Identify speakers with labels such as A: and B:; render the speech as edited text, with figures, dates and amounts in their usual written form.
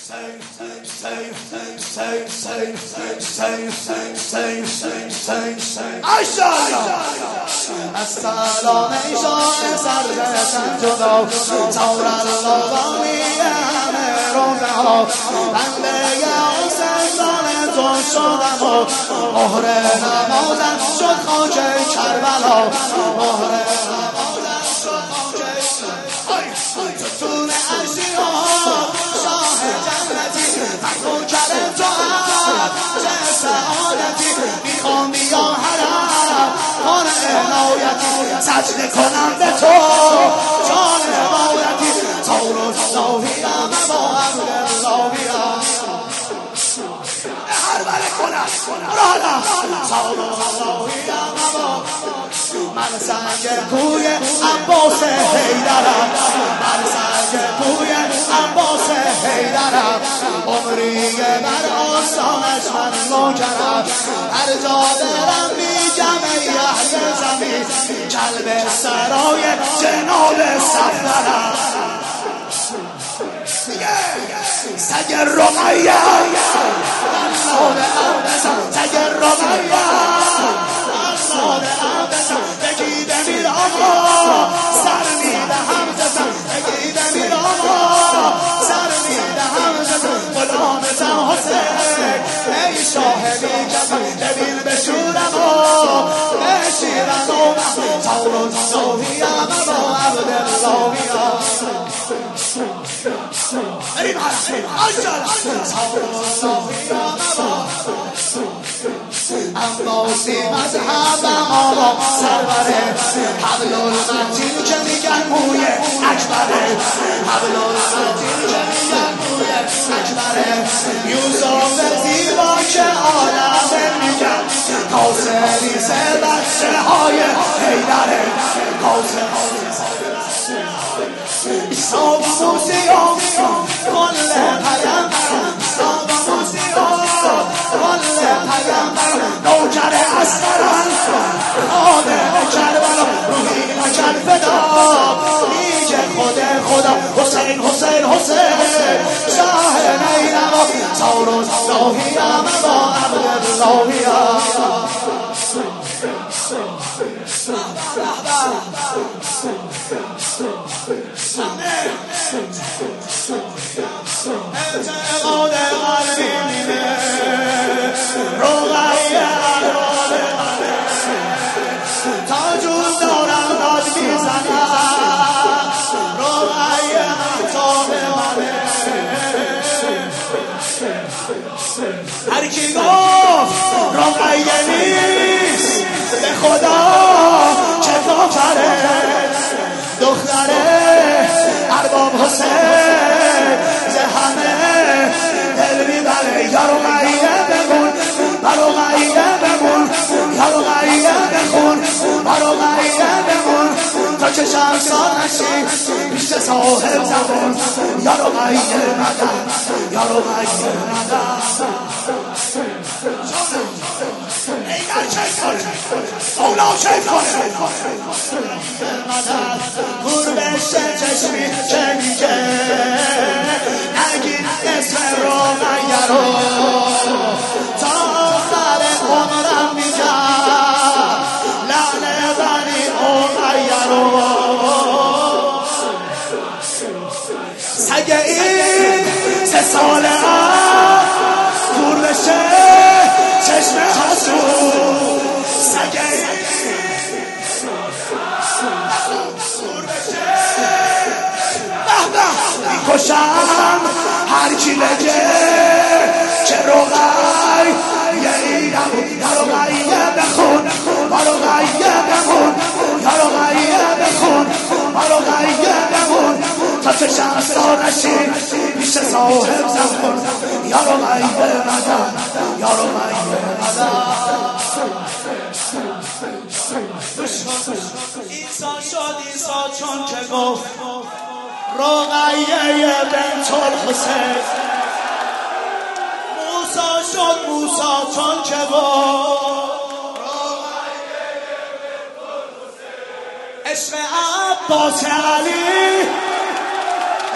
A: از سلام ایشان سرزشن جدا تور اللوامی همه روزه ها بنده حسین زان شدم و مهر نمازم شد خاک کربلا مهر نمازم شد خاک ستون عرشی ها شاه جنتی مکن کرم تو هم چه سعادتی میخوام بیا حرم خانه عنایتی سجده کنم به تو جان عبادتی تورو صافیم با عبداللهیم هر بره کنم رانا تورو صافیم با من سنگ کوی عباس حیدرم من سنگ کوی عباس حیدرم عمری بر آسانش من نوکرم هر جا برم میگم ای اهل زمین کلب سرای جناب صفدرم سگ رقیه سگ رقیه بگیده میرم سر میدهم زدم بگیده میرم سر میدهم زدم غلام زن حسین ای شاه بیکسم ببین بشورم بشیرم تورو صوفیم با عبداللهیم بریم تورو صوفیم عباسی مذهبم آقا سروره حبل‌المتین که میگن موی اکبره حبل‌المتین که میگن موی اکبره یوسف زیبا که عالمه میگن کاسری سه بچه های حیدره کاسری ایسا و موسیقی کل پیمبرم ایسا و موسیقی کل پیمبرم نوکر اسقرم خانه کربلا روحی نکر فدا میگه خدا حسین حسین حسین شاه نیرما تورو صافیم با عبداللهیم اعتقاد قلبی میده رقیه ارباب منه تا جون دارم داد میزنم رقیه محتاب منه هر کی گفت رقیه نیست به خدا چه کافره دختره ارباب حسین ز همه دل میبره یا رقیه بمون با رقیه بمون یا رقیه بخون با رقیه بمون تا که شمسان نشی پیش صاحب زبون یا رقیه مدد یا رقیه مدد ایگر چه کنه مولا چه کنه کور بشه چشمی که میگه نگیر اسم رقیه رو تا آخر عمرم میگم لعنه بری رقیه رو سگ این 3 ساله کور بشه چشم حسود سگ این میکشم هر کی بگه که رقیه ایرم یا رقیه بخون با رقیه بخون یا رقیه بخون با رقیه بخون تا چه شمسا نشی پیش صاحب زبون یا رقیه مدد یا رقیه مدد ایسا شد ایسا چون که گفت رقیه بنت الحسین موسی شد موسی چون که گفت رقیه بنت الحسین عشق عباس علی